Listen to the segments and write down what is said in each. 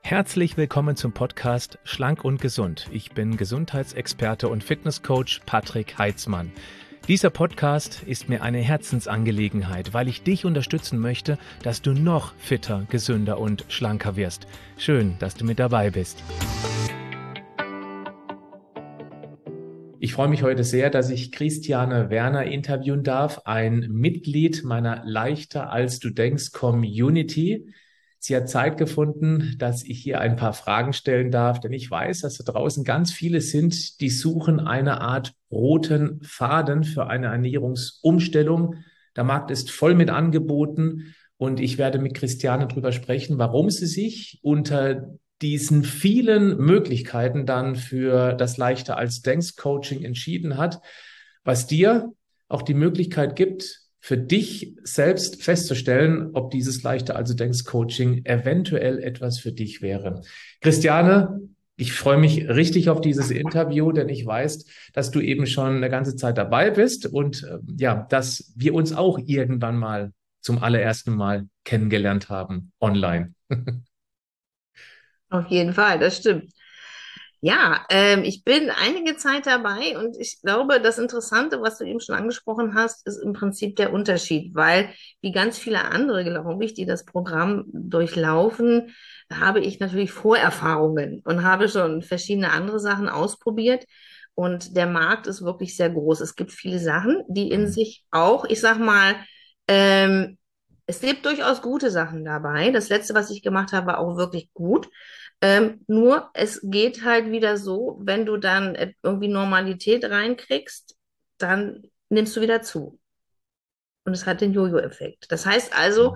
Herzlich willkommen zum Podcast Schlank und Gesund. Ich bin Gesundheitsexperte und Fitnesscoach Patrick Heitzmann. Dieser Podcast ist mir eine Herzensangelegenheit, weil ich dich unterstützen möchte, dass du noch fitter, gesünder und schlanker wirst. Schön, dass du mit dabei bist. Ich freue mich heute sehr, dass ich Christiane Werner interviewen darf, ein Mitglied meiner Leichter als du denkst Community. Sie hat Zeit gefunden, dass ich hier ein paar Fragen stellen darf, denn ich weiß, dass da draußen ganz viele sind, die suchen eine Art roten Faden für eine Ernährungsumstellung. Der Markt ist voll mit Angeboten und ich werde mit Christiane darüber sprechen, warum sie sich unter diesen vielen Möglichkeiten dann für das Leichter als Denkst Coaching entschieden hat, was dir auch die Möglichkeit gibt, für dich selbst festzustellen, ob dieses Leichter als Denkst Coaching eventuell etwas für dich wäre. Christiane, ich freue mich richtig auf dieses Interview, denn ich weiß, dass du eben schon eine ganze Zeit dabei bist und dass wir uns auch irgendwann mal zum allerersten Mal kennengelernt haben online. Auf jeden Fall, das stimmt. Ja, ich bin einige Zeit dabei und ich glaube, das Interessante, was du eben schon angesprochen hast, ist im Prinzip der Unterschied, weil wie ganz viele andere, glaube ich, die das Programm durchlaufen, habe ich natürlich Vorerfahrungen und habe schon verschiedene andere Sachen ausprobiert. Und der Markt ist wirklich sehr groß. Es gibt viele Sachen, die in sich auch, ich sag mal, ähm, es gibt durchaus gute Sachen dabei. Das letzte, was ich gemacht habe, war auch wirklich gut. Nur es geht halt wieder so, wenn du dann irgendwie Normalität reinkriegst, dann nimmst du wieder zu. Und es hat den Jojo-Effekt. Das heißt also,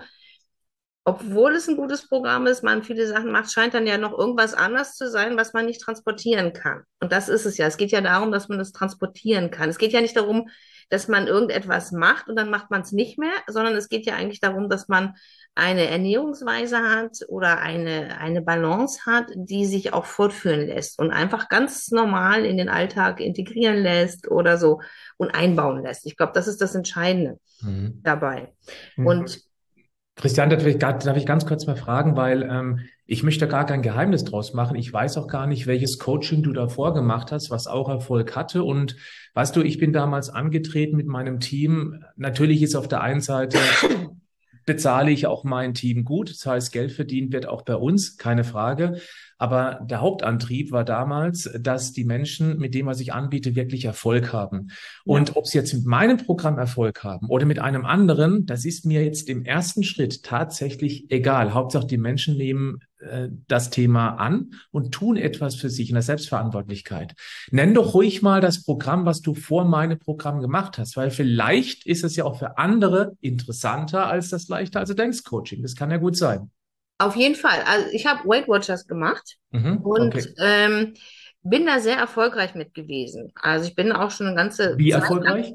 obwohl es ein gutes Programm ist, man viele Sachen macht, scheint dann ja noch irgendwas anders zu sein, was man nicht transportieren kann. Und das ist es ja. Es geht ja darum, dass man das transportieren kann. Es geht ja nicht darum, dass man irgendetwas macht und dann macht man es nicht mehr, sondern es geht ja eigentlich darum, dass man eine Ernährungsweise hat oder eine Balance hat, die sich auch fortführen lässt und einfach ganz normal in den Alltag integrieren lässt oder so und einbauen lässt. Ich glaube, das ist das Entscheidende Mhm. dabei. Mhm. Und Christian, darf ich ganz kurz mal fragen, weil ich möchte gar kein Geheimnis draus machen. Ich weiß auch gar nicht, welches Coaching du davor gemacht hast, was auch Erfolg hatte. Und weißt du, ich bin damals angetreten mit meinem Team. Natürlich ist auf der einen Seite bezahle ich auch mein Team gut. Das heißt, Geld verdient wird auch bei uns, keine Frage. Aber der Hauptantrieb war damals, dass die Menschen mit dem, was ich anbiete, wirklich Erfolg haben. ja. Und ob sie jetzt mit meinem Programm Erfolg haben oder mit einem anderen, das ist mir jetzt im ersten Schritt tatsächlich egal. Hauptsache, die Menschen nehmen das Thema an und tun etwas für sich in der Selbstverantwortlichkeit. Nenn doch ruhig mal das Programm, was du vor meinem Programm gemacht hast, weil vielleicht ist es ja auch für andere interessanter als das Leichter also Denkst Coaching. Das kann ja gut sein. Auf jeden Fall. Also ich habe Weight Watchers gemacht Mhm, und okay. bin da sehr erfolgreich mit gewesen. Also ich bin auch schon eine ganze Wie Zeit lang erfolgreich?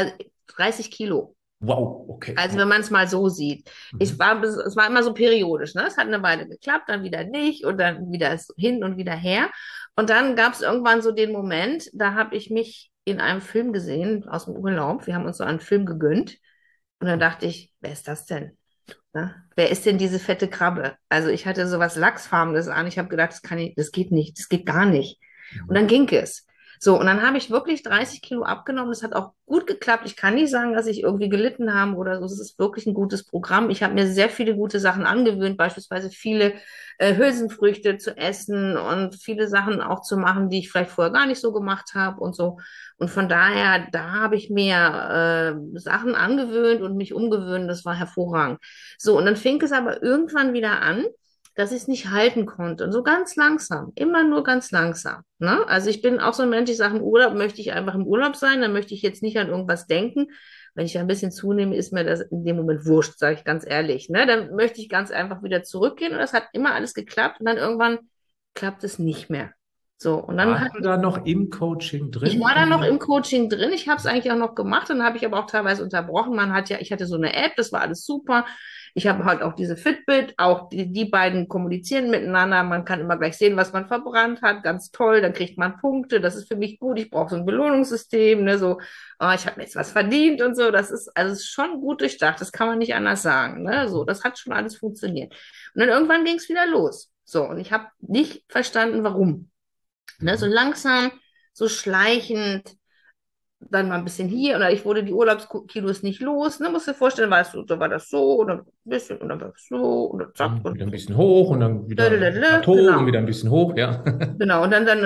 30 Kilo. Wow, okay. Also wenn man es mal so sieht. Mhm. Es war immer so periodisch, ne? Es hat eine Weile geklappt, dann wieder nicht und dann wieder hin und wieder her. Und dann gab es irgendwann so den Moment, da habe ich mich in einem Film gesehen aus dem Urlaub. Wir haben uns so einen Film gegönnt. Und dann dachte ich, wer ist das denn? Ne? Wer ist denn diese fette Krabbe? Also ich hatte sowas Lachsfarbenes an. Ich habe gedacht, das geht nicht, das geht gar nicht. Und Mhm. dann ging es. So, und dann habe ich wirklich 30 Kilo abgenommen. Das hat auch gut geklappt. Ich kann nicht sagen, dass ich irgendwie gelitten habe oder so. Es ist wirklich ein gutes Programm. Ich habe mir sehr viele gute Sachen angewöhnt, beispielsweise viele Hülsenfrüchte zu essen und viele Sachen auch zu machen, die ich vielleicht vorher gar nicht so gemacht habe und so. Und von daher, da habe ich mir Sachen angewöhnt und mich umgewöhnt. Das war hervorragend. So, und dann fing es aber irgendwann wieder an, dass ich es nicht halten konnte. Und so ganz langsam, immer nur ganz langsam. Ne? Also ich bin auch so ein Mensch, ich sage, im Urlaub möchte ich einfach im Urlaub sein, dann möchte ich jetzt nicht an irgendwas denken. Wenn ich ein bisschen zunehme, ist mir das in dem Moment wurscht, sage ich ganz ehrlich. Ne? Dann möchte ich ganz einfach wieder zurückgehen und das hat immer alles geklappt und dann irgendwann klappt es nicht mehr. So, und dann Warst du da noch im Coaching ich drin? war da noch Oder? im Coaching drin. Ich habe es eigentlich auch noch gemacht, dann habe ich aber auch teilweise unterbrochen. Ich hatte so eine App, das war alles super. Ich habe halt auch diese Fitbit, auch die beiden kommunizieren miteinander. Man kann immer gleich sehen, was man verbrannt hat. Ganz toll, dann kriegt man Punkte. Das ist für mich gut. Ich brauche so ein Belohnungssystem, ne, so, ich habe mir jetzt was verdient und so. Das ist also es ist schon gut durchdacht. Das kann man nicht anders sagen, ne, so. Das hat schon alles funktioniert. Und dann irgendwann ging es wieder los. So, und ich habe nicht verstanden, warum. Ne, so langsam, so schleichend, dann mal ein bisschen hier, oder ich wurde die Urlaubskilos nicht los. Ne, musst du dir vorstellen, weißt du, da war das so, oder ein bisschen, und dann war das so, und zack, Wieder ein bisschen hoch und dann wieder ein Plateau und genau. wieder ein bisschen hoch, ja. Genau,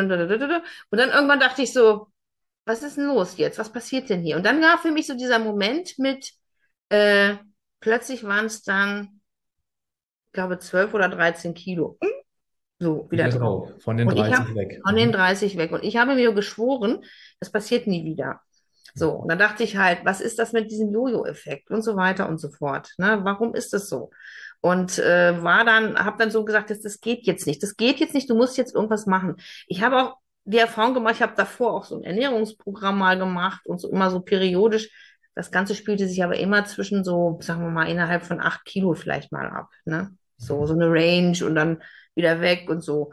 und dann irgendwann dachte ich so, was ist denn los jetzt? Was passiert denn hier? Und dann war für mich so dieser Moment mit, äh, plötzlich waren es dann, ich glaube, 12 oder 13 Kilo. So, wieder Wieder drauf. drauf, von den Und ich habe 30 weg. von den 30 weg. Und ich habe mir geschworen, das passiert nie wieder. So, und dann dachte ich halt, was ist das mit diesem Jojo-Effekt und so weiter und so fort. Ne? Warum ist das so? Und habe dann so gesagt, das geht jetzt nicht. Das geht jetzt nicht, du musst jetzt irgendwas machen. Ich habe auch die Erfahrung gemacht, ich habe davor auch so ein Ernährungsprogramm mal gemacht und so immer so periodisch. Das Ganze spielte sich aber immer zwischen so, sagen wir mal, innerhalb von 8 Kilo vielleicht mal ab. Ne? So eine Range und dann wieder weg und so.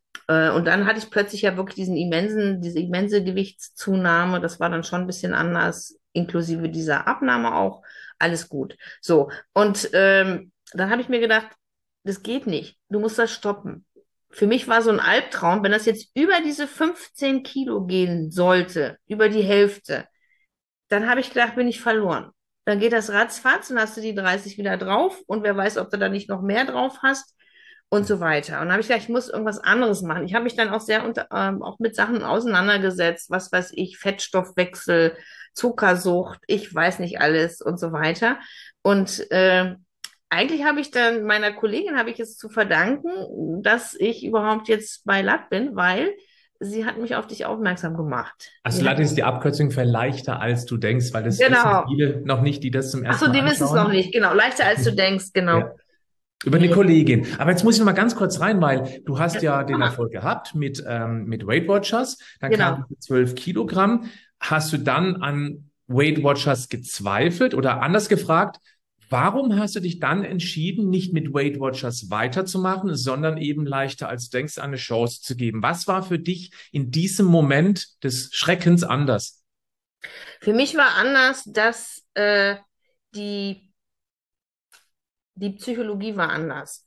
Und dann hatte ich plötzlich ja wirklich diese immense Gewichtszunahme. Das war dann schon ein bisschen anders, inklusive dieser Abnahme auch. Alles gut. So. Und dann habe ich mir gedacht, das geht nicht. Du musst das stoppen. Für mich war so ein Albtraum, wenn das jetzt über diese 15 Kilo gehen sollte, über die Hälfte, dann habe ich gedacht, bin ich verloren. Dann geht das ratzfatz und hast du die 30 wieder drauf und wer weiß, ob du da nicht noch mehr drauf hast und so weiter. Und dann habe ich gedacht, ich muss irgendwas anderes machen. Ich habe mich dann auch auch mit Sachen auseinandergesetzt, was weiß ich, Fettstoffwechsel, Zuckersucht, ich weiß nicht alles und so weiter. Und eigentlich habe ich dann meiner Kollegin habe ich es zu verdanken, dass ich überhaupt jetzt bei LAT bin, weil sie hat mich auf dich aufmerksam gemacht. Also LAT ist die Abkürzung für leichter als du denkst, weil das wissen Genau. viele noch nicht, die das zum Ach ersten so, Mal die wissen es noch anschauen. nicht. Genau. Leichter als du denkst. Ja. Genau. Über eine Nee. Kollegin. Aber jetzt muss ich noch mal ganz kurz rein, weil du Ja, hast ja mach den mal. Erfolg gehabt mit Weight Watchers. Dann Genau. kamen die 12 Kilogramm. Hast du dann an Weight Watchers gezweifelt oder anders gefragt, warum hast du dich dann entschieden, nicht mit Weight Watchers weiterzumachen, sondern eben leichter als du denkst, eine Chance zu geben? Was war für dich in diesem Moment des Schreckens anders? Für mich war anders, dass die, die Psychologie war anders.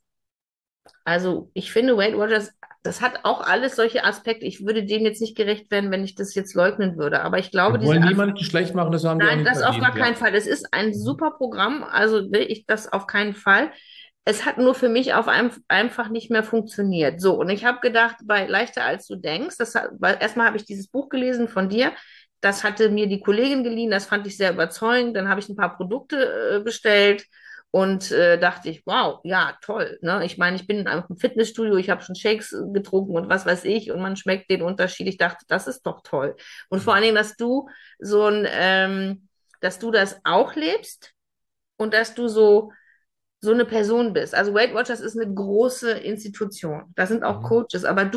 Also ich finde, Weight Watchers, das hat auch alles solche Aspekte. Ich würde dem jetzt nicht gerecht werden, wenn ich das jetzt leugnen würde. Aber ich glaube, Wir wollen niemanden schlecht machen, das haben die auch nein, nicht das auf gar verdient, ja. keinen Fall. Es ist ein Mhm. super Programm, also will ich das auf keinen Fall. Es hat nur für mich einfach nicht mehr funktioniert. So, und ich habe gedacht, bei Leichter als du denkst, weil erstmal habe ich dieses Buch gelesen von dir. Das hatte mir die Kollegin geliehen, das fand ich sehr überzeugend. Dann habe ich ein paar Produkte bestellt und dachte ich, wow, ja, toll. Ne? Ich meine, ich bin in einem Fitnessstudio, ich habe schon Shakes getrunken und was weiß ich, und man schmeckt den Unterschied. Ich dachte, das ist doch toll. Und vor allen Dingen, so dass du das auch lebst und dass du so eine Person bist. Also Weight Watchers ist eine große Institution. Da sind auch Mhm. Coaches, aber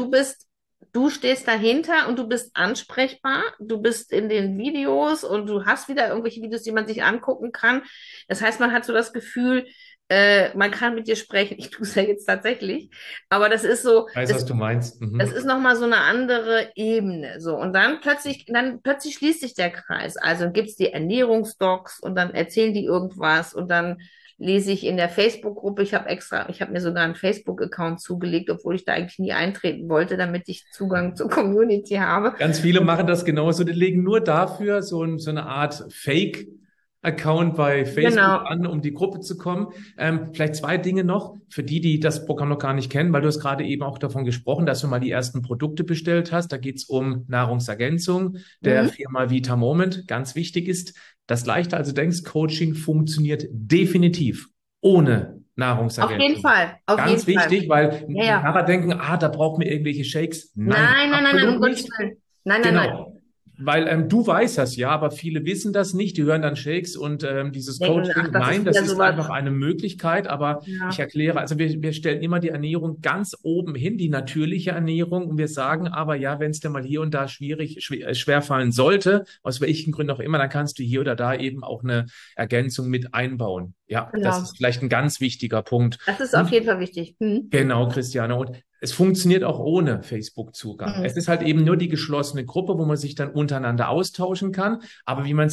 du stehst dahinter und du bist ansprechbar. Du bist in den Videos und du hast wieder irgendwelche Videos, die man sich angucken kann. Das heißt, man hat so das Gefühl, man kann mit dir sprechen. Ich tue es ja jetzt tatsächlich. Aber Weiß, was du meinst. das Mhm. ist nochmal so eine andere Ebene. So, und dann plötzlich schließt sich der Kreis. Also gibt's die Ernährungsdocs und dann erzählen die irgendwas und dann lese ich in der Facebook-Gruppe, ich habe mir sogar einen Facebook-Account zugelegt, obwohl ich da eigentlich nie eintreten wollte, damit ich Zugang zur Community habe. Ganz viele machen das genauso. Die legen nur dafür so eine Art Fake-Account bei Facebook Genau. an, um die Gruppe zu kommen. Vielleicht zwei Dinge noch, für die, die das Programm noch gar nicht kennen, weil du hast gerade eben auch davon gesprochen, dass du mal die ersten Produkte bestellt hast. Da geht es um Nahrungsergänzung der Mhm. Firma Vita Moment. Ganz wichtig ist, das leichter als du denkst, Coaching funktioniert definitiv ohne Auf jeden Nahrungsergänzung. Fall. Auf Ganz jeden Fall. wichtig, weil Ja, ja. nachher denken, da braucht man irgendwelche Shakes. Nein, Nein, absolut um Gottes nicht. Willen. Nein, nein, nein. Genau. Weil du weißt das ja, aber viele wissen das nicht. Die hören dann Shakes und dieses Denken, ach, Coaching. das ist Nein, das wieder ist sowas. einfach eine Möglichkeit. Aber ich Ja, erkläre, also wir stellen immer die Ernährung ganz oben hin, die natürliche Ernährung. Und wir sagen aber, ja, wenn es dir mal hier und da schwer fallen sollte, aus welchen Gründen auch immer, dann kannst du hier oder da eben auch eine Ergänzung mit einbauen. Ja, das genau. ist vielleicht ein ganz wichtiger Punkt. Das ist auf Und jeden Fall wichtig. Mhm. genau, Christiane. Und es funktioniert auch ohne Facebook-Zugang. Es Mhm. ist halt eben nur die geschlossene Gruppe, wo man sich dann untereinander austauschen kann. Aber wie man sagt,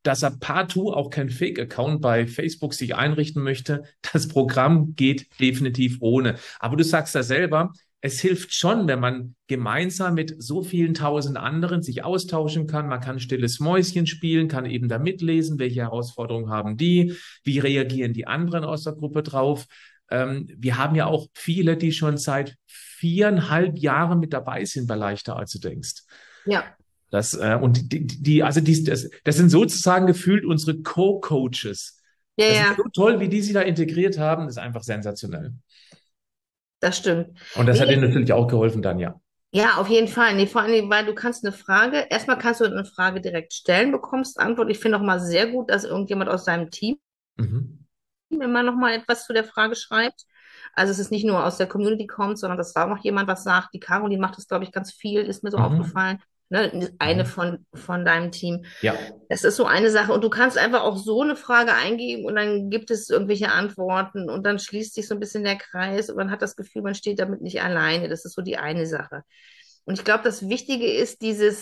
dass er partout auch kein Fake-Account bei Facebook sich einrichten möchte. Das Programm geht definitiv ohne. Aber du sagst ja selber, es hilft schon, wenn man gemeinsam mit so vielen tausend anderen sich austauschen kann. Man kann stilles Mäuschen spielen, kann eben da mitlesen, welche Herausforderungen haben die, wie reagieren die anderen aus der Gruppe drauf. Wir haben ja auch viele, die schon seit 4,5 Jahren mit dabei sind bei Leichter, als du denkst. Ja. Und das sind sozusagen gefühlt unsere Co-Coaches. Ja, Das ist ja, so toll, wie die sich da integriert haben, das ist einfach sensationell. das stimmt. Und das hat Nee, ihnen natürlich auch geholfen dann, ja. ja, auf jeden Fall. Nee, vor allem, weil du kannst erstmal kannst du eine Frage direkt stellen, bekommst Antwort. Ich finde auch mal sehr gut, dass irgendjemand aus deinem Team Mhm. immer noch mal etwas zu der Frage schreibt. Also es ist nicht nur aus der Community kommt, sondern dass da auch noch jemand was sagt. Die Caroline macht das, glaube ich, ganz viel, ist mir so Mhm. aufgefallen. Ne? Eine Mhm. von deinem Team. Ja. Das ist so eine Sache. Und du kannst einfach auch so eine Frage eingeben und dann gibt es irgendwelche Antworten und dann schließt sich so ein bisschen der Kreis und man hat das Gefühl, man steht damit nicht alleine. Das ist so die eine Sache. Und ich glaube, das Wichtige ist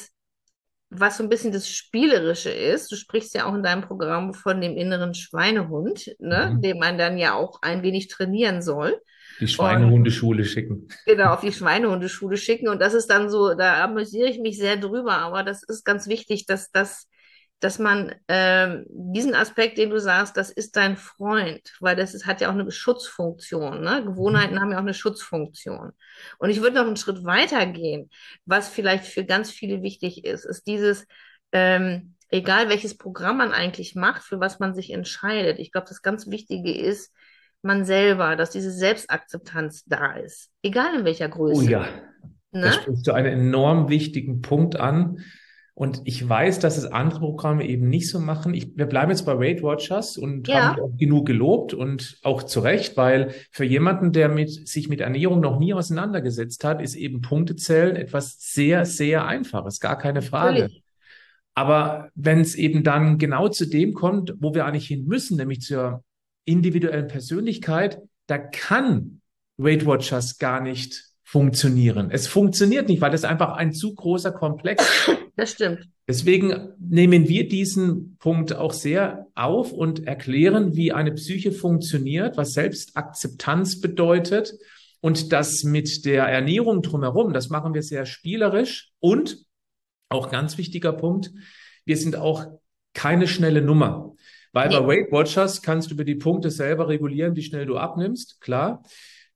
was so ein bisschen das Spielerische ist. Du sprichst ja auch in deinem Programm von dem inneren Schweinehund, ne, Mhm. den man dann ja auch ein wenig trainieren soll. Die Und Schweinehundeschule schicken. genau, auf die Schweinehundeschule schicken. Und das ist dann so, da amüsiere ich mich sehr drüber, aber das ist ganz wichtig, dass man diesen Aspekt, den du sagst, das ist dein Freund, weil hat ja auch eine Schutzfunktion. Ne? Mhm. Gewohnheiten haben ja auch eine Schutzfunktion. Und ich würde noch einen Schritt weiter gehen, was vielleicht für ganz viele wichtig ist, ist egal welches Programm man eigentlich macht, für was man sich entscheidet. Ich glaube, das ganz Wichtige ist, man selber, dass diese Selbstakzeptanz da ist, egal in welcher Oh Größe. ja, da Ne? sprichst du einen enorm wichtigen Punkt an. Und ich weiß, dass es andere Programme eben nicht so machen. Wir bleiben jetzt bei Weight Watchers und haben dich Ja, auch genug gelobt und auch zu Recht, weil für jemanden, der sich mit Ernährung noch nie auseinandergesetzt hat, ist eben Punktezählen etwas sehr, sehr Einfaches, gar keine Frage. natürlich. Aber wenn es eben dann genau zu dem kommt, wo wir eigentlich hin müssen, nämlich zur individuellen Persönlichkeit, da kann Weight Watchers gar nicht funktionieren. Es funktioniert nicht, weil das einfach ein zu großer Komplex ist. Das stimmt. Deswegen nehmen wir diesen Punkt auch sehr auf und erklären, wie eine Psyche funktioniert, was Selbstakzeptanz bedeutet. Und das mit der Ernährung drumherum, das machen wir sehr spielerisch und auch ganz wichtiger Punkt, wir sind auch keine schnelle Nummer. Weil bei Nee. Weight Watchers kannst du über die Punkte selber regulieren, wie schnell du abnimmst, klar.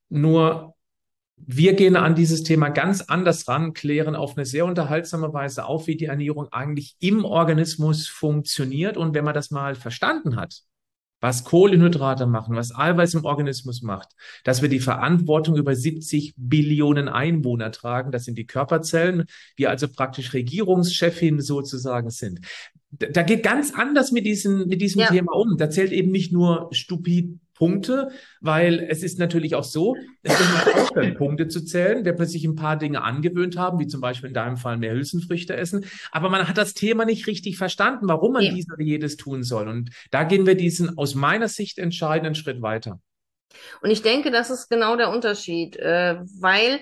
Nur wir gehen an dieses Thema ganz anders ran, klären auf eine sehr unterhaltsame Weise auf, wie die Ernährung eigentlich im Organismus funktioniert. Und wenn man das mal verstanden hat, was Kohlenhydrate machen, was Eiweiß im Organismus macht, dass wir die Verantwortung über 70 Billionen Einwohner tragen, das sind die Körperzellen, wir also praktisch Regierungschefin sozusagen sind. Da geht ganz anders mit diesem Ja, Thema um. Da zählt eben nicht nur stupid Punkte, weil es ist natürlich auch so, dass wenn man aufhört, Punkte zu zählen, wird man sich ein paar Dinge angewöhnt haben, wie zum Beispiel in deinem Fall mehr Hülsenfrüchte essen, aber man hat das Thema nicht richtig verstanden, warum man nee. dies oder jedes tun soll. Und da gehen wir diesen aus meiner Sicht entscheidenden Schritt weiter. Und ich denke, das ist genau der Unterschied, weil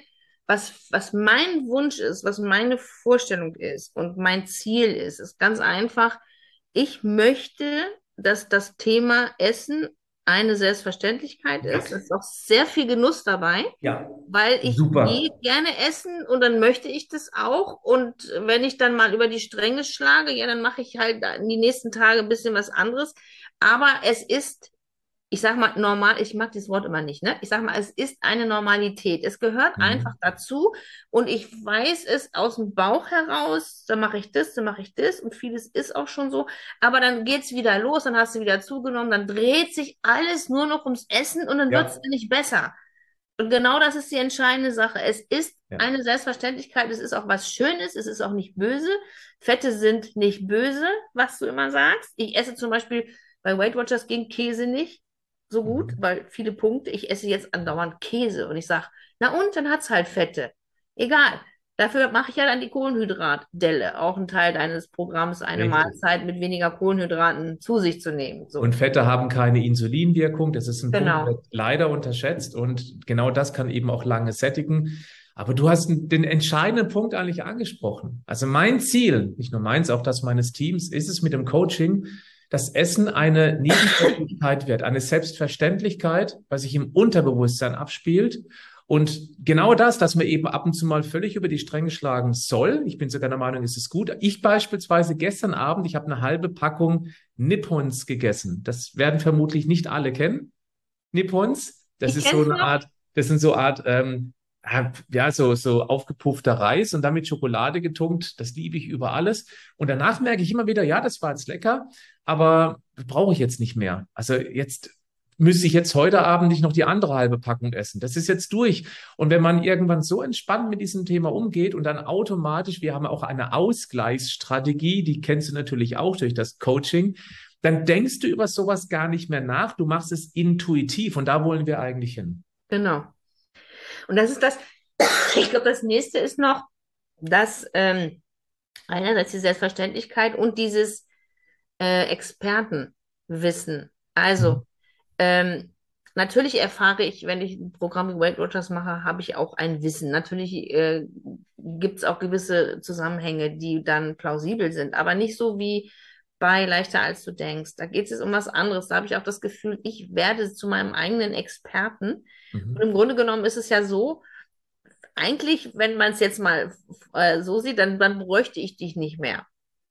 was mein Wunsch ist, was meine Vorstellung ist und mein Ziel ist ganz einfach, ich möchte, dass das Thema Essen eine Selbstverständlichkeit Ja, ist. Es ist auch sehr viel Genuss dabei, ja, weil ich gehe super. gerne essen und dann möchte ich das auch. Und wenn ich dann mal über die Stränge schlage, ja, dann mache ich halt die nächsten Tage ein bisschen was anderes. Aber es ist, ich sag mal, normal, ich mag dieses Wort immer nicht, ne? Ich sag mal, es ist eine Normalität. Es gehört einfach Mhm. dazu und ich weiß es aus dem Bauch heraus, dann mache ich das, dann mache ich das und vieles ist auch schon so. Aber dann geht's wieder los, dann hast du wieder zugenommen, dann dreht sich alles nur noch ums Essen und dann wird's Ja, nicht besser. Und genau das ist die entscheidende Sache. Es ist ja. eine Selbstverständlichkeit, es ist auch was Schönes, es ist auch nicht böse. Fette sind nicht böse, was du immer sagst. Ich esse zum Beispiel bei Weight Watchers gegen Käse nicht so gut, Mhm. weil viele Punkte, ich esse jetzt andauernd Käse und ich sage, na und, dann hat's halt Fette. Egal. Dafür mache ich ja dann die Kohlenhydratdelle, auch ein Teil deines Programms, eine Richtig. Mahlzeit mit weniger Kohlenhydraten zu sich zu nehmen. Und So, Fette haben keine Insulinwirkung. Das ist ein Punkt, der genau. wird leider unterschätzt. Und genau das kann eben auch lange sättigen. Aber du hast den entscheidenden Punkt eigentlich angesprochen. Also mein Ziel, nicht nur meins, auch das meines Teams, ist es mit dem Coaching, dass Essen eine Nebensächlichkeit wird, eine Selbstverständlichkeit, was sich im Unterbewusstsein abspielt. Und genau das, dass man eben ab und zu mal völlig über die Stränge schlagen soll. Ich bin sogar der Meinung, ist es gut. Ich beispielsweise gestern Abend, ich habe eine halbe Packung Nippons gegessen. Das werden vermutlich nicht alle kennen. Nippons, das Ich ist kenne so es eine noch. Art, das sind so Art, ja, so aufgepuffter Reis und dann mit Schokolade getunkt. Das liebe ich über alles. Und danach merke ich immer wieder, ja, das war jetzt lecker, aber brauche ich jetzt nicht mehr. Also jetzt müsste ich jetzt heute Abend nicht noch die andere halbe Packung essen. Das ist jetzt durch. Und wenn man irgendwann so entspannt mit diesem Thema umgeht und dann automatisch, wir haben auch eine Ausgleichsstrategie, die kennst du natürlich auch durch das Coaching, dann denkst du über sowas gar nicht mehr nach. Du machst es intuitiv und da wollen wir eigentlich hin. Genau. Und das ist das, ich glaube, das nächste ist noch, dass einerseits die Selbstverständlichkeit und dieses Expertenwissen. Mhm. Also, ähm, natürlich erfahre ich, wenn ich ein Programm wie Weight Watchers mache, habe ich auch ein Wissen. Natürlich gibt es auch gewisse Zusammenhänge, die dann plausibel sind, aber nicht so wie bei Leichter als du denkst. Da geht es um was anderes. Da habe ich auch das Gefühl, ich werde zu meinem eigenen Experten. Und Mhm. im Grunde genommen ist es ja so, eigentlich, wenn man es jetzt mal so sieht, dann bräuchte ich dich nicht mehr.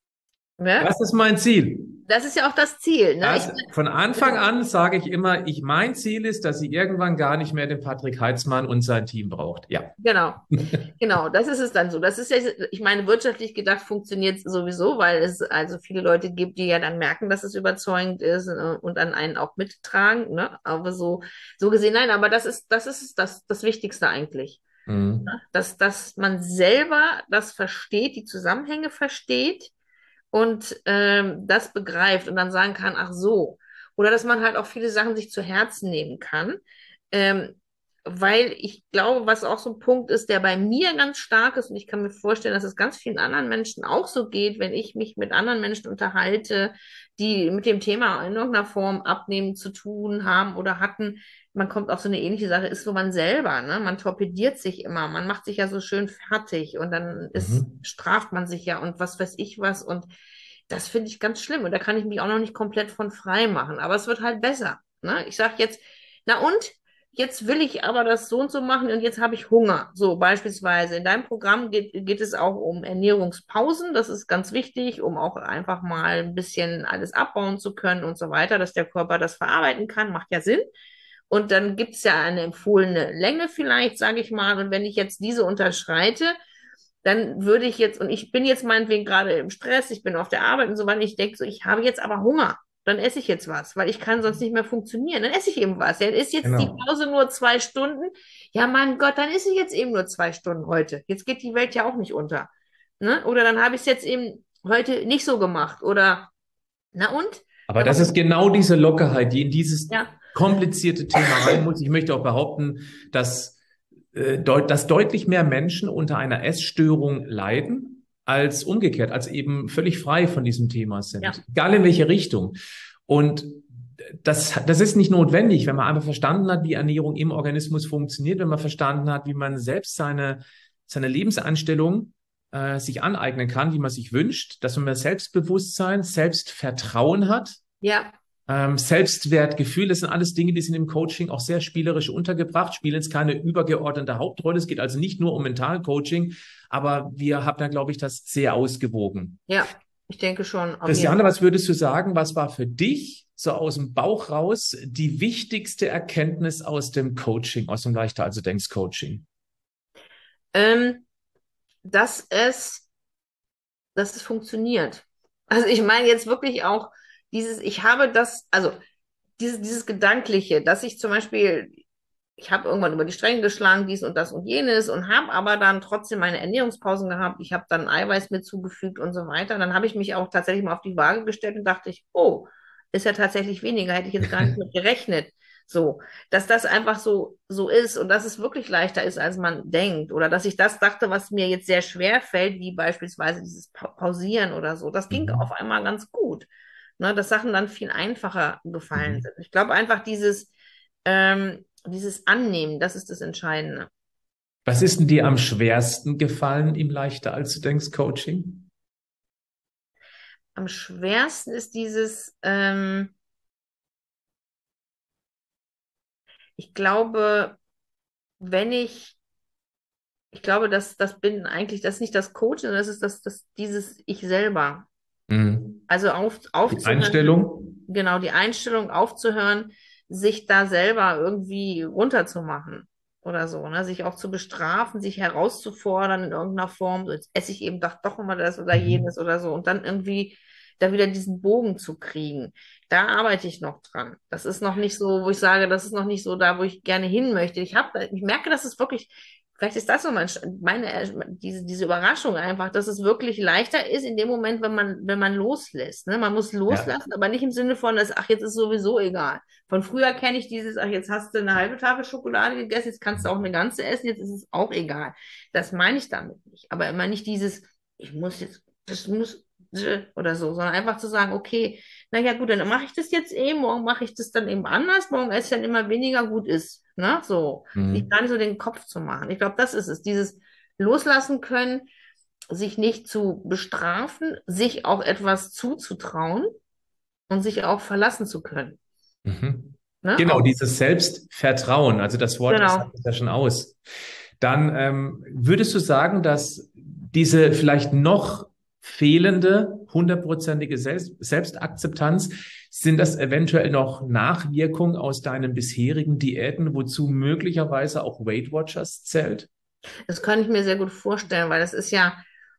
Ne? Das ist mein Ziel. Das ist ja auch das Ziel. Ne? Das, von Anfang an sage ich immer, mein Ziel ist, dass sie irgendwann gar nicht mehr den Patrick Heitzmann und sein Team braucht. Ja. Genau, genau, das ist es dann so. Das ist ja, ich meine, wirtschaftlich gedacht funktioniert es sowieso, weil es also viele Leute gibt, die ja dann merken, dass es überzeugend ist und an einen auch mittragen. Ne? Aber so gesehen, nein, aber das Wichtigste eigentlich. Mhm. Dass man selber das versteht, die Zusammenhänge versteht und das begreift und dann sagen kann, ach so. Oder dass man halt auch viele Sachen sich zu Herzen nehmen kann. Ähm, weil ich glaube, was auch so ein Punkt ist, der bei mir ganz stark ist, und ich kann mir vorstellen, dass es ganz vielen anderen Menschen auch so geht, wenn ich mich mit anderen Menschen unterhalte, die mit dem Thema in irgendeiner Form abnehmen zu tun haben oder hatten, man kommt auf so eine ähnliche Sache, ist so man selber, ne? Man torpediert sich immer, man macht sich ja so schön fertig und dann Mhm. straft man sich ja und was weiß ich was und das finde ich ganz schlimm und da kann ich mich auch noch nicht komplett von frei machen, aber es wird halt besser, ne? Ich sage jetzt, na und? Jetzt will ich aber das so und so machen und jetzt habe ich Hunger. So beispielsweise in deinem Programm geht es auch um Ernährungspausen. Das ist ganz wichtig, um auch einfach mal ein bisschen alles abbauen zu können und so weiter, dass der Körper das verarbeiten kann. Macht ja Sinn. Und dann gibt es ja eine empfohlene Länge vielleicht, sage ich mal. Und wenn ich jetzt diese unterschreite, dann würde ich jetzt, und ich bin jetzt meinetwegen gerade im Stress, ich bin auf der Arbeit und so weiter, ich denke so, ich habe jetzt aber Hunger. Dann esse ich jetzt was, weil ich kann sonst nicht mehr funktionieren. Dann esse ich eben was. Ja, dann ist jetzt die Genau. Pause nur 2 Stunden. Ja, mein Gott, dann esse ich jetzt eben nur 2 Stunden heute. Jetzt geht die Welt ja auch nicht unter. Ne? Oder dann habe ich es jetzt eben heute nicht so gemacht. Oder, na und? Aber Wenn das ist man, genau diese Lockerheit, die in dieses ja, komplizierte Thema rein muss. Ich möchte auch behaupten, dass deutlich mehr Menschen unter einer Essstörung leiden, als umgekehrt, als eben völlig frei von diesem Thema sind. ja, Egal in welche Richtung. Und das ist nicht notwendig, wenn man einfach verstanden hat, wie Ernährung im Organismus funktioniert, wenn man verstanden hat, wie man selbst seine Lebenseinstellung sich aneignen kann, wie man sich wünscht, dass man mehr Selbstbewusstsein, Selbstvertrauen hat, ja, Selbstwertgefühl, das sind alles Dinge, die sind im Coaching auch sehr spielerisch untergebracht, spielen jetzt keine übergeordnete Hauptrolle. Es geht also nicht nur um Mentalcoaching, aber wir haben da, glaube ich, das sehr ausgewogen. ja, ich denke schon, auf jeden Christiane, Fall. was würdest du sagen, was war für dich so aus dem Bauch raus die wichtigste Erkenntnis aus dem Coaching, aus dem Leichter also denkst Coaching? Ähm, dass es funktioniert. Also ich meine jetzt wirklich auch ich habe das, also dieses Gedankliche, dass ich zum Beispiel, ich habe irgendwann über die Stränge geschlagen, dies und das und jenes und habe aber dann trotzdem meine Ernährungspausen gehabt. Ich habe dann Eiweiß mit zugefügt und so weiter. Dann habe ich mich auch tatsächlich mal auf die Waage gestellt und dachte ich, oh, ist ja tatsächlich weniger, hätte ich jetzt gar nicht mit gerechnet. So, dass das einfach so ist und dass es wirklich leichter ist, als man denkt. Oder dass ich das dachte, was mir jetzt sehr schwer fällt, wie beispielsweise dieses Pausieren oder so. Das ging auf Mhm. einmal ganz gut. Ne, dass Sachen dann viel einfacher gefallen Mhm. sind. Ich glaube einfach dieses Annehmen, das ist das Entscheidende. Was ist denn dir am schwersten gefallen im Leichter als du denkst Coaching? Am schwersten ist dieses, ich glaube, wenn ich glaube, dass das bin eigentlich, das ist nicht das Coaching, sondern das ist dieses Ich selber. Mhm. Also Die aufzuhören, Einstellung? genau, die Einstellung aufzuhören, sich da selber irgendwie runterzumachen oder so, ne? Sich auch zu bestrafen, sich herauszufordern in irgendeiner Form. So, jetzt esse ich eben doch immer das oder Mhm. jenes oder so und dann irgendwie da wieder diesen Bogen zu kriegen. Da arbeite ich noch dran. Das ist noch nicht so, wo ich sage, das ist noch nicht so da, wo ich gerne hin möchte. Ich merke, dass es wirklich, vielleicht ist das so diese Überraschung einfach, dass es wirklich leichter ist in dem Moment, wenn man loslässt. Ne? Man muss Ja. loslassen, aber nicht im Sinne von, dass, ach, jetzt ist sowieso egal. Von früher kenne ich dieses, ach, jetzt hast du eine halbe Tafel Schokolade gegessen, jetzt kannst du auch eine ganze essen, jetzt ist es auch egal. Das meine ich damit nicht. Aber immer nicht dieses, ich muss jetzt, das muss oder so, sondern einfach zu sagen, okay, naja, gut, dann mache ich das jetzt eben, morgen mache ich das dann eben anders, morgen esse ich dann immer weniger, gut ist. Ne? So, sich Mhm. gar nicht so den Kopf zu machen. Ich glaube, das ist es, dieses Loslassen können, sich nicht zu bestrafen, sich auch etwas zuzutrauen und sich auch verlassen zu können. Mhm. Ne? Genau, Auch, dieses Selbstvertrauen, also das Wort sagt genau. es ja schon aus. Dann würdest du sagen, dass diese vielleicht noch fehlende hundertprozentige Selbstakzeptanz, sind das eventuell noch Nachwirkungen aus deinen bisherigen Diäten, wozu möglicherweise auch Weight Watchers zählt? Das kann ich mir sehr gut vorstellen, weil das ist ja,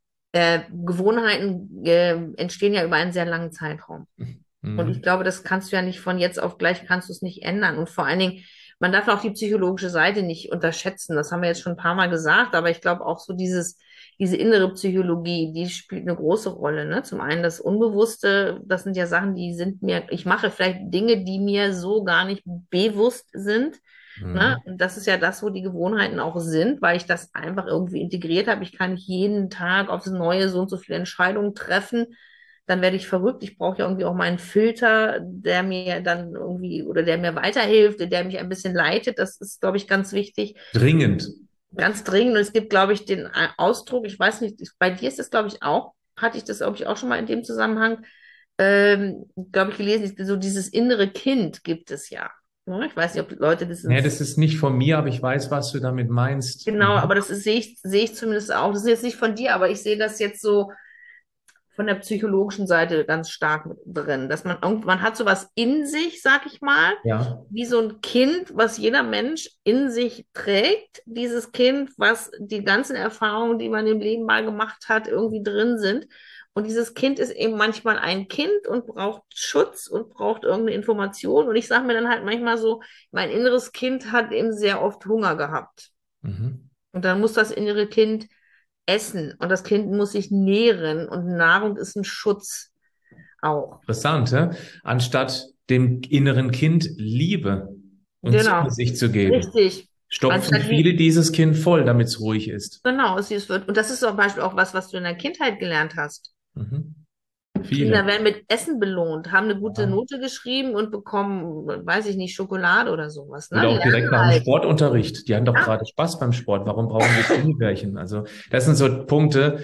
Gewohnheiten entstehen ja über einen sehr langen Zeitraum. Und ich Mhm. glaube, das kannst du ja nicht von jetzt auf gleich, kannst du es nicht ändern. Und vor allen Dingen, man darf auch die psychologische Seite nicht unterschätzen. Das haben wir jetzt schon ein paar Mal gesagt, aber ich glaube auch so diese innere Psychologie, die spielt eine große Rolle, ne? Zum einen das Unbewusste, das sind ja Sachen, die sind mir, ich mache vielleicht Dinge, die mir so gar nicht bewusst sind. Ne? Mhm. Und das ist ja das, wo die Gewohnheiten auch sind, weil ich das einfach irgendwie integriert habe. Ich kann nicht jeden Tag aufs Neue so und so viele Entscheidungen treffen, dann werde ich verrückt. Ich brauche ja irgendwie auch meinen Filter, der mir dann irgendwie oder der mir weiterhilft, der mich ein bisschen leitet. Das ist, glaube ich, ganz wichtig, Dringend. ganz dringend. Und es gibt, glaube ich, den Ausdruck, ich weiß nicht, bei dir ist das, glaube ich, auch, hatte ich das, glaube ich, auch schon mal in dem Zusammenhang, glaube ich, gelesen, so dieses innere Kind gibt es ja. Ne? Ich weiß nicht, ob die Leute das Ja, ins das ist nicht von mir, aber ich weiß, was du damit meinst. Genau, Mhm. aber sehe ich zumindest auch. Das ist jetzt nicht von dir, aber ich sehe das jetzt so von der psychologischen Seite ganz stark mit drin, dass man hat sowas in sich, sag ich mal, Ja. wie so ein Kind, was jeder Mensch in sich trägt. Dieses Kind, was die ganzen Erfahrungen, die man im Leben mal gemacht hat, irgendwie drin sind. Und dieses Kind ist eben manchmal ein Kind und braucht Schutz und braucht irgendeine Information. Und ich sage mir dann halt manchmal so, mein inneres Kind hat eben sehr oft Hunger gehabt. Mhm. Und dann muss das innere Kind essen und das Kind muss sich nähren und Nahrung ist ein Schutz auch. Interessant, ja? Anstatt dem inneren Kind Liebe und Genau, Zuversicht zu geben, richtig. stopfen Anstatt die, viele dieses Kind voll, damit es ruhig ist. genau, es wird, und das ist zum Beispiel auch was, was du in der Kindheit gelernt hast. Mhm. Kinder Viele. werden mit Essen belohnt, haben eine gute Ja. Note geschrieben und bekommen, weiß ich nicht, Schokolade oder sowas, ne? Oder auch direkt Lernen nach dem halt. Sportunterricht. Die haben doch Ja, gerade Spaß beim Sport. Warum brauchen wir Gummibärchen? Also, das sind so Punkte,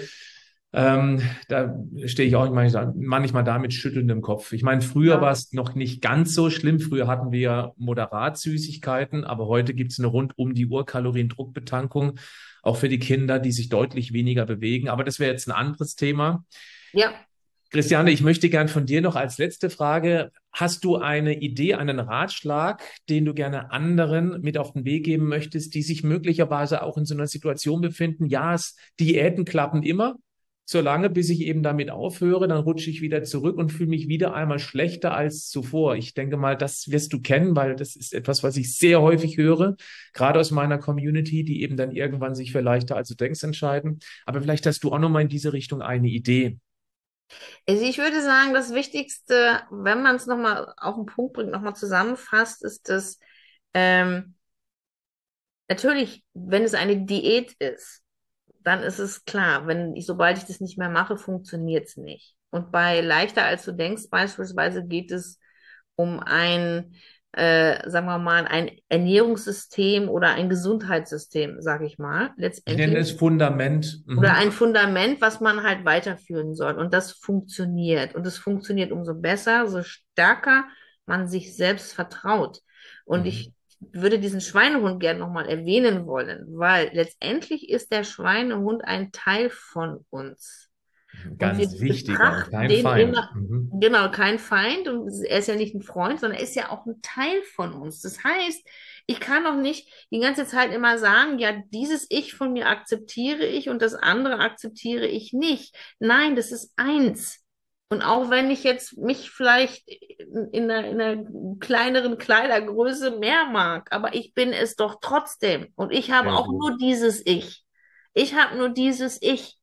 da stehe ich auch manchmal da mit schüttelndem Kopf. Ich meine, früher war genau. es noch nicht ganz so schlimm. Früher hatten wir ja moderat Süßigkeiten, aber heute gibt es eine rund um die Uhr Kaloriendruckbetankung, auch für die Kinder, die sich deutlich weniger bewegen. Aber das wäre jetzt ein anderes Thema. Ja. Christiane, ich möchte gern von dir noch als letzte Frage, hast du eine Idee, einen Ratschlag, den du gerne anderen mit auf den Weg geben möchtest, die sich möglicherweise auch in so einer Situation befinden? Ja, Diäten klappen immer, solange bis ich eben damit aufhöre, dann rutsche ich wieder zurück und fühle mich wieder einmal schlechter als zuvor. Ich denke mal, das wirst du kennen, weil das ist etwas, was ich sehr häufig höre, gerade aus meiner Community, die eben dann irgendwann sich für leichter als du denkst entscheiden. Aber vielleicht hast du auch noch mal in diese Richtung eine Idee. Also ich würde sagen, das Wichtigste, wenn man es nochmal auf den Punkt bringt, nochmal zusammenfasst, ist dass ähm, natürlich, wenn es eine Diät ist, dann ist es klar, sobald ich das nicht mehr mache, funktioniert es nicht. Und bei leichter als du denkst, beispielsweise geht es um ein sagen wir mal, ein Ernährungssystem oder ein Gesundheitssystem, sage ich mal, Ich nenne letztendlich. es Fundament. Oder Mhm. ein Fundament, was man halt weiterführen soll. Und das funktioniert. Und es funktioniert umso besser, so stärker man sich selbst vertraut. Und Mhm. ich würde diesen Schweinehund gerne nochmal erwähnen wollen, weil letztendlich ist der Schweinehund ein Teil von uns. Und wir Ganz wichtiger und betrachten kein den Feind. immer, Mhm. genau, kein Feind und er ist ja nicht ein Freund, sondern er ist ja auch ein Teil von uns. Das heißt, ich kann doch nicht die ganze Zeit immer sagen, ja, dieses Ich von mir akzeptiere ich und das andere akzeptiere ich nicht. Nein, das ist eins. Und auch wenn ich jetzt mich vielleicht in einer kleineren Kleidergröße mehr mag, aber ich bin es doch trotzdem. Und ich habe Sehr auch gut. nur dieses Ich. Ich habe nur dieses Ich.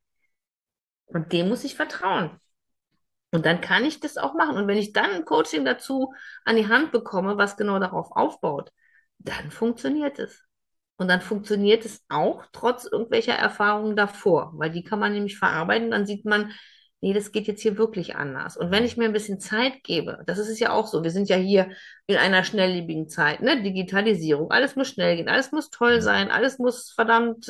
Und dem muss ich vertrauen. Und dann kann ich das auch machen. Und wenn ich dann ein Coaching dazu an die Hand bekomme, was genau darauf aufbaut, dann funktioniert es. Und dann funktioniert es auch trotz irgendwelcher Erfahrungen davor, weil die kann man nämlich verarbeiten. Dann sieht man, nee, das geht jetzt hier wirklich anders. Und wenn ich mir ein bisschen Zeit gebe, das ist es ja auch so, wir sind ja hier in einer schnelllebigen Zeit, ne? Digitalisierung, alles muss schnell gehen, alles muss toll sein, alles muss verdammt,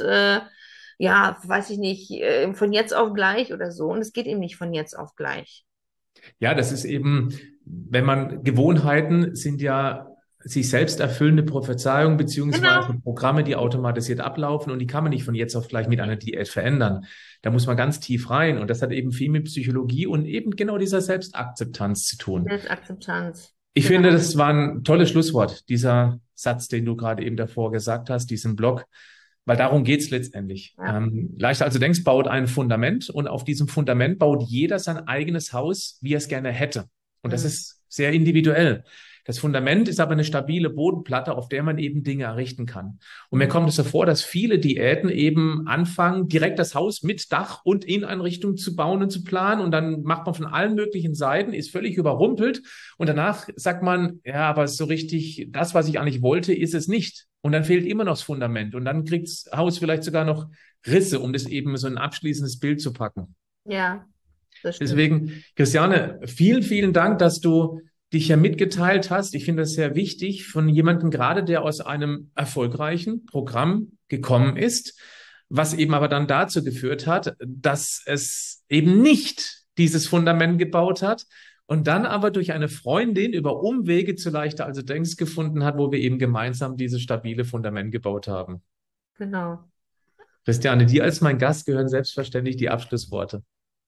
ja, weiß ich nicht, von jetzt auf gleich oder so. Und es geht eben nicht von jetzt auf gleich. Ja, das ist eben, wenn man Gewohnheiten sind ja sich selbst erfüllende Prophezeiungen beziehungsweise Genau. Programme, die automatisiert ablaufen und die kann man nicht von jetzt auf gleich mit einer Diät verändern. Da muss man ganz tief rein und das hat eben viel mit Psychologie und eben genau dieser Selbstakzeptanz zu tun. Selbstakzeptanz. Ich finde, Genau. das war ein tolles Schlusswort, dieser Satz, den du gerade eben davor gesagt hast, diesen Block, weil darum geht's letztendlich. Ja. Leichter als du denkst, baut ein Fundament und auf diesem Fundament baut jeder sein eigenes Haus, wie er es gerne hätte. Und das Mhm. ist sehr individuell. Das Fundament ist aber eine stabile Bodenplatte, auf der man eben Dinge errichten kann. Und mir Mhm. kommt es so vor, dass viele Diäten eben anfangen, direkt das Haus mit Dach und Inneneinrichtung zu bauen und zu planen. Und dann macht man von allen möglichen Seiten, ist völlig überrumpelt. Und danach sagt man, ja, aber so richtig, das, was ich eigentlich wollte, ist es nicht. Und dann fehlt immer noch das Fundament. Und dann kriegt das Haus vielleicht sogar noch Risse, um das eben so ein abschließendes Bild zu packen. Ja, das stimmt. Deswegen, Christiane, vielen, vielen Dank, dass du dich ja mitgeteilt hast. Ich finde das sehr wichtig von jemandem gerade, der aus einem erfolgreichen Programm gekommen ist, was eben aber dann dazu geführt hat, dass es eben nicht dieses Fundament gebaut hat und dann aber durch eine Freundin über Umwege zu leichter also denkst gefunden hat, wo wir eben gemeinsam dieses stabile Fundament gebaut haben. Genau. Christiane, dir als mein Gast gehören selbstverständlich die Abschlussworte.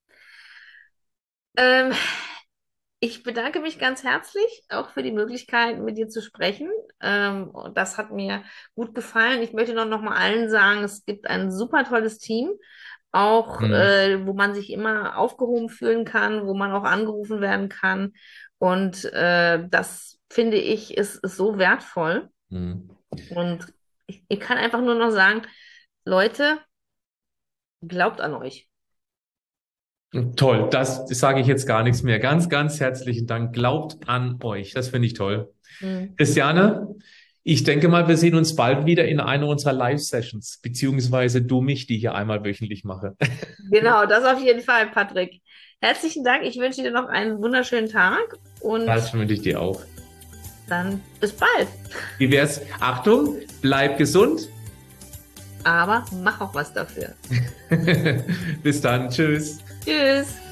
Ähm, Ich bedanke mich ganz herzlich auch für die Möglichkeit, mit dir zu sprechen. Und das hat mir gut gefallen. Ich möchte noch mal allen sagen, es gibt ein super tolles Team, auch Hm, wo man sich immer aufgehoben fühlen kann, wo man auch angerufen werden kann. Und das finde ich ist so wertvoll. hm. Und ich kann einfach nur noch sagen, Leute, glaubt an euch. Toll, das sage ich jetzt gar nichts mehr. Ganz, ganz herzlichen Dank. Glaubt an euch. Das finde ich toll. Hm. Christiane, ich denke mal, wir sehen uns bald wieder in einer unserer Live-Sessions, beziehungsweise du mich, die ich hier einmal wöchentlich mache. Genau, das auf jeden Fall, Patrick. Herzlichen Dank. Ich wünsche dir noch einen wunderschönen Tag Das und wünsche ich dir auch. dann bis bald. Wie wär's? Achtung, bleib gesund. Aber mach auch was dafür. Bis dann. Tschüss. Tschüss.